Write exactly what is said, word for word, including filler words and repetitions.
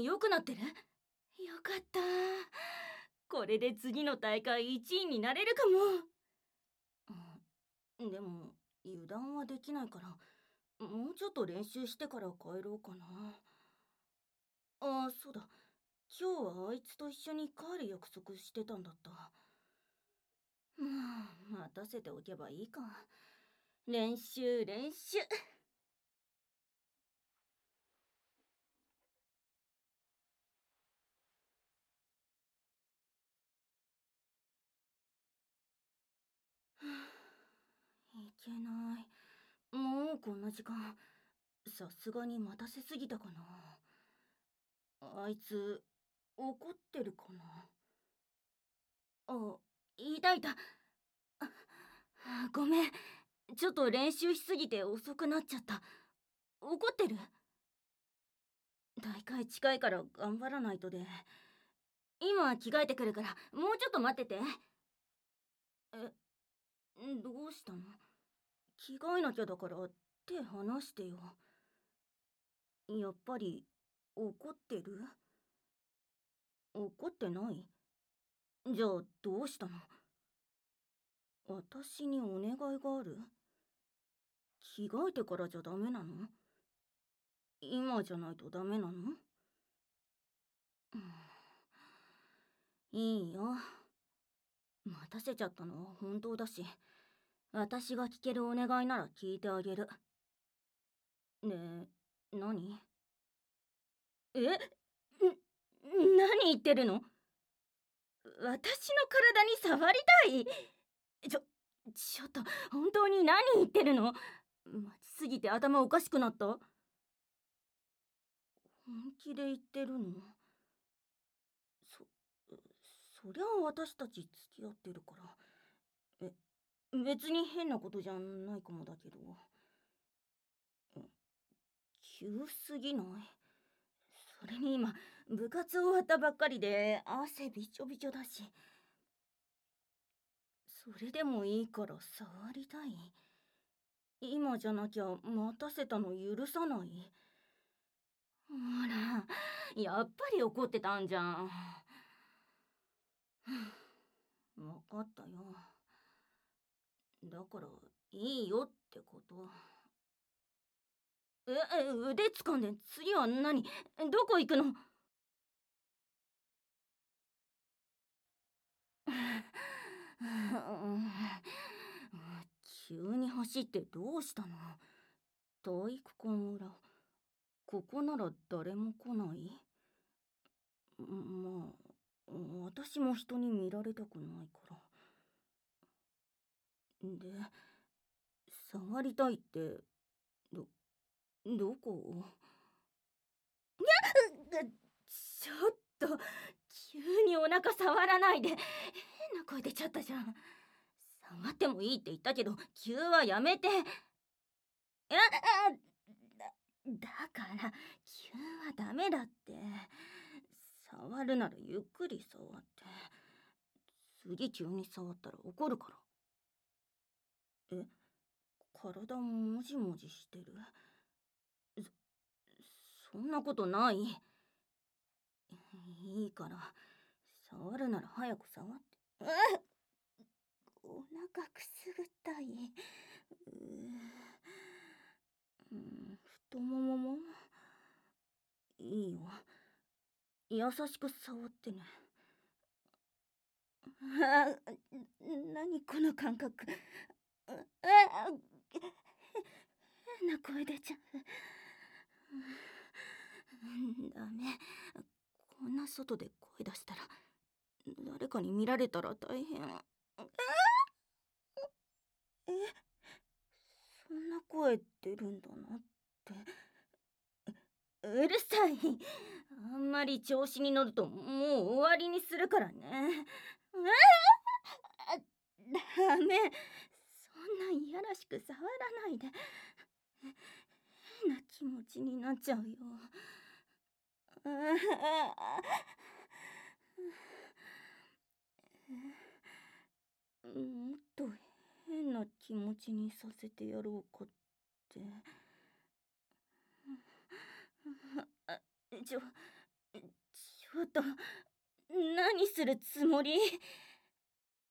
良くなってる？よかった。これで次の大会いちいになれるかも。うん、でも油断はできないから、もうちょっと練習してから帰ろうかな。ああ、そうだ。今日はあいつと一緒に帰る約束してたんだった。うん、待たせておけばいいか。練習練習。いけない。もうこんな時間。さすがに待たせすぎたかな。あいつ怒ってるかな。あ、いたいた。あ、ごめん。ちょっと練習しすぎて遅くなっちゃった。怒ってる？大会近いから頑張らないとで。今着替えてくるからもうちょっと待ってて。え、どうしたの？着替えなきゃだから手離してよ。やっぱり怒ってる？怒ってない？じゃあどうしたの？私にお願いがある？着替えてからじゃダメなの？今じゃないとダメなの？うん、いいよ。待たせちゃったのは本当だし、私が聞けるお願いなら聞いてあげる。ねえ、何？え？ん、何言ってるの？私の体に触りたい？ちょ、ちょっと、本当に何言ってるの？待ちすぎて頭おかしくなった？本気で言ってるの？そ、そりゃ私たち付き合ってるから。え、別に変なことじゃないかもだけど。急すぎない？それに今、部活終わったばっかりで汗びちょびちょだし。それでもいいから触りたい？今じゃなきゃ待たせたの許さない？ほら、やっぱり怒ってたんじゃん。わかったよ。だからいいよってこと。え、え、腕掴んで次は何？どこ行くの？急に走ってどうしたの？体育館裏。ここなら誰も来ない？まあ、私も人に見られたくないから。で、触りたいって、ど、どこ？ちょっと、急にお腹触らないで。変な声出ちゃったじゃん。触ってもいいって言ったけど、急はやめて。あ、あ、だ、だから、急はダメだって。触るならゆっくり触って。次急に触ったら怒るから。え、体もじもじしてる？そ、そんなことない。いいから、触るなら早く触って。あ、お腹くすぐったい。うーん、太もももいいよ。優しく触ってね。あ、なにこの感覚。あ、あ、変な声出ちゃう。ダメ。こんな外で声出したら誰かに見られたら大変。え、そんな声出るんだなって。うるさい。あんまり調子に乗るともう終わりにするからね。あ、ダメ。そんないやらしく触らないで。変な気持ちになっちゃうよ。もっと変な気持ちにさせてやろうかって。あ、ちょ、 ちょっと、何するつもり？